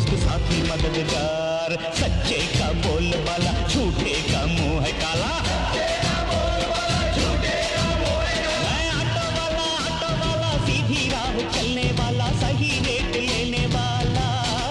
दोस्त साथी मददगार, सच्चे का बोलबाला झूठे का मुंह है काला। मैं ऑटो वाला सीधी राह चलने वाला, सही रेट लेने वाला।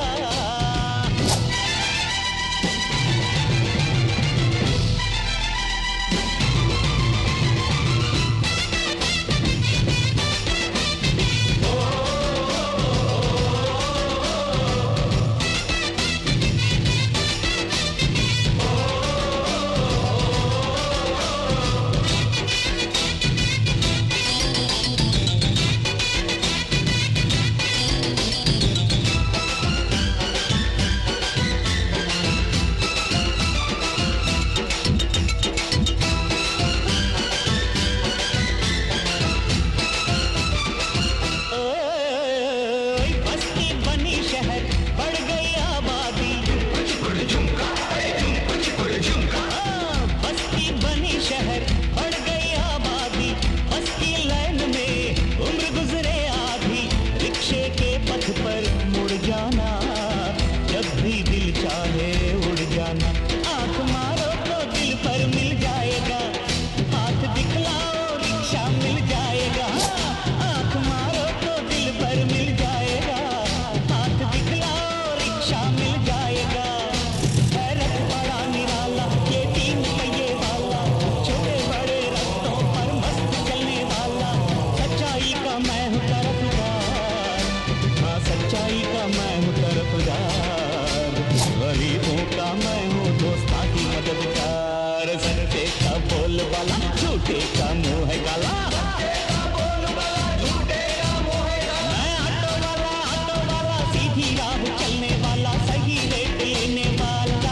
गरीबों का मैं हूँ दोस्त साथी मददगार, सच्चे का बोलबाला झूठे का मुंह है काला। मैं ऑटो वाला सीधी राह चलने वाला, सही रेट लेने वाला।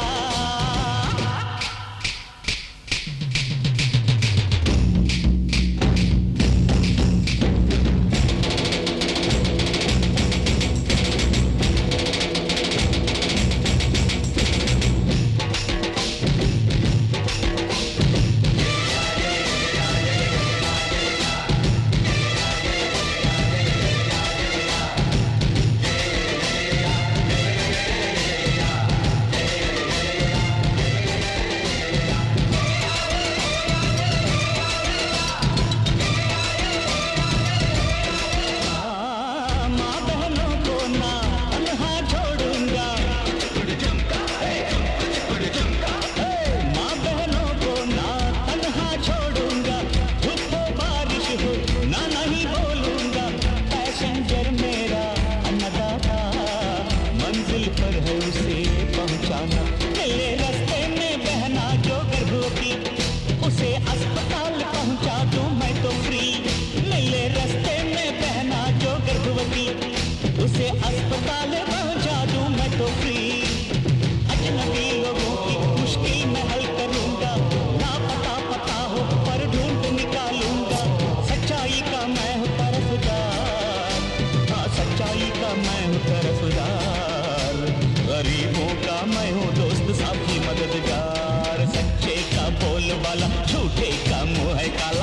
उसे अस्पताल पहुंचा दूं मैं तो फ्री। अजनबी लोगों की मुश्किल मैं हल करूंगा, ना पता हो पर ढूंढ निकालूंगा। सच्चाई का मैं हूँ तरफदार, हाँ सच्चाई का मैं हूँ तरफदार। गरीबों का मैं हूँ दोस्त साथी मददगार, सच्चे का बोलबाला झूठे का मुंह है काला।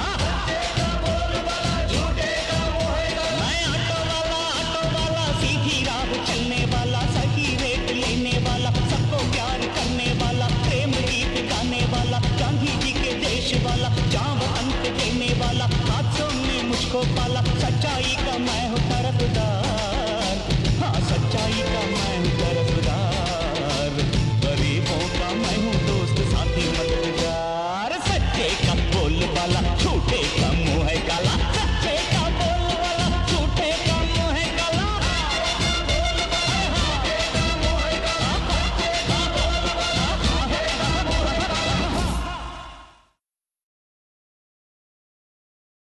चलने वाला, सही रेट लेने वाला, सबको प्यार करने वाला, प्रेम गीत गाने वाला, गांधी जी के देश वाला, जान अंत देने वाला, हाथों में मुझको पाला। सच्चाई का मैं हूँ